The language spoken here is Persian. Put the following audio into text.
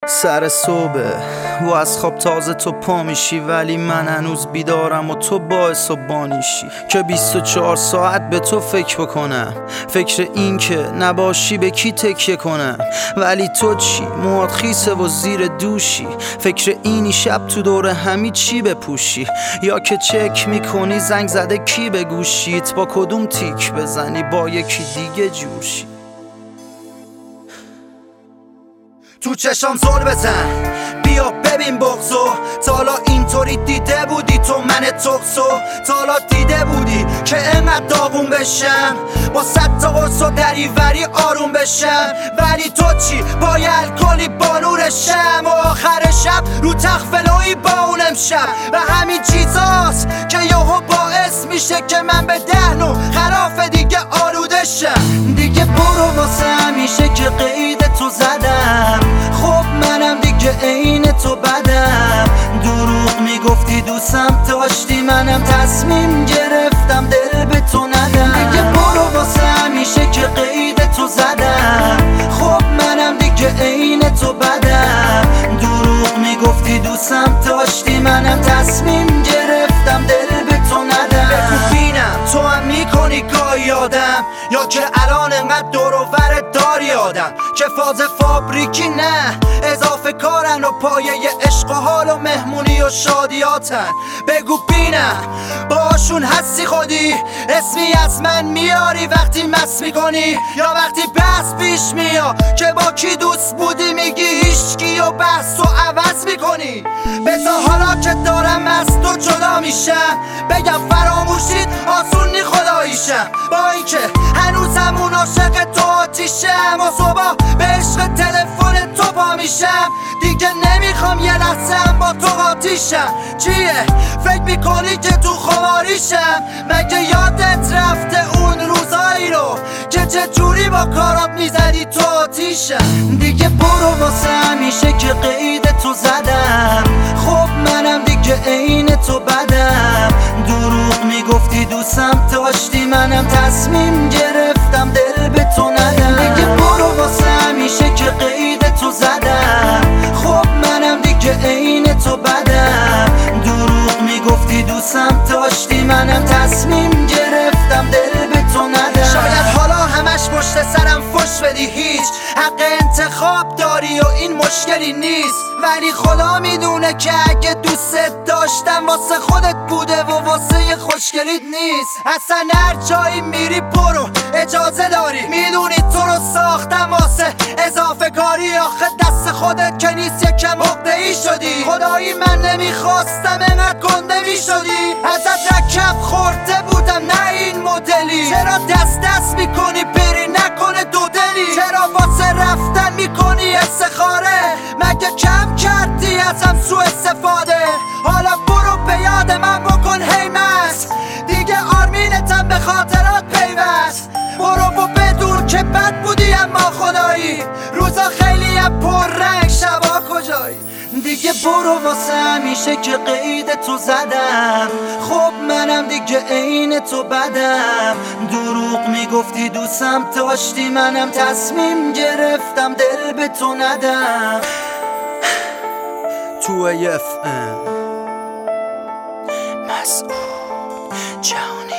سر صبح و از خواب تازه تو پا میشی، ولی من هنوز بیدارم و تو باعث و بانیشی که 24 ساعت به تو فکر بکنم، فکر این که نباشی به کی تکیه کنم. ولی تو چی؟ موات خیسه و زیر دوشی، فکر اینی شب تو دور همی چی بپوشی، یا که چک میکنی زنگ زده کی به گوشیت، با کدوم تیک بزنی با یکی دیگه جوشی. تو چشام زل بزن بیا ببین بغضو، تا حالا اینطوری دیده بودی تو من تقصو؟ تا حالا دیده بودی که انقدر داغون بشم، با 100 تا قرص و دریوری آروم بشم؟ ولی تو چی؟ با الکلی با نورشم و آخر شب رو تخت فلوی با اون امشب. و همین چیزاست که یهو باعث میشه که من به دهنو خرافه دیگه آلوده شم. دیگه برو واسه همیشه که قید تو زدم، خب منم دیگه عین تو بدم. دروغ میگفتی دوستم داشتی، منم تصمیم گرفتم دل به تو ندم. دیگه برو واسه همیشه که قید تو زدم، خب منم دیگه عین تو بدم. دروغ میگفتی دوستم داشتی، منم تصمیم گرفتم دل به تو ندم. بگو بینم تو هم میکنی گاهی آدم، یا که الان انقدر دور و ور داری آدم که فاز فابریکی نه اضافه کارن و پایه عشق و حال و مهمونی و شادیاتن. بگو بینم باشون هستی خودی، اسمی از من میاری وقتی مس میکنی، یا وقتی بحث پیش میا که با کی دوست بودی میگی هیچکی و بحث و عوض میکنی. بذار حالا که دارم از تو جدا میشم بگم فراموشید آسون نی خداییشم، با اینکه هنوزمون عاشق تو آتیشم و صبح به عشق تلفن تو پا میشم. دیگه نمیخوام یه لحظه با تو آتیشم. چیه؟ فکر میکنی که تو خواریشم؟ مگه یادت رفته اون روزایی رو که چجوری با کارات میزدی تو آتیشم؟ دیگه برو واسه همیشه که قید تو زدم، خب منم دیگه عین تو بدم. دروغ میگفتی دوستم داشتی، منم تصمیم گرفتم دل به تو ندم. دیگه برو واسه همیشه که قید تو زدم، خب منم دیگه عین تو بدم. دروغ میگفتی دوستم داشتی، منم تصمیم گرفتم دل به تو ندم. شاید حالا همش پشت سرم فش بدی، هیچ حق انتخاب داری و این مشکلی نیست، ولی خدا میدونه که اگه دوست داشتم واسه خودت بوده و واسه خوشگلیت نیست. اصلا هر جایی میری برو اجازه داری، میدونی تو رو ساختم واسه اضافه کاری. آخه دست خودت که نیست یکم عقده‌ای شدی، خدایی من نمیخواستم انقدر گنده میشدی. ازت رکب خورده بودم نه این مدلی، چرا دست میکنی بری نکنه دو دلی؟ چرا واسه رفتن میکنی استخاره؟ مگه کم کردی ازم سوء استفاده؟ حالا برو به یاد من بکن هی مست، دیگه آرمینتم به خاطرات پیوست. برو و بدون که بد بودی اما خدایی روزا خیلی هم پر رنگ شبا کجایی. دیگه برو واسه همیشه که قید تو زدم، خب منم دیگه عین تو بدم. دروغ میگفتی دوستم داشتی، منم تصمیم گرفتم دل به تو ندم. تو AFM مسعود جهانی.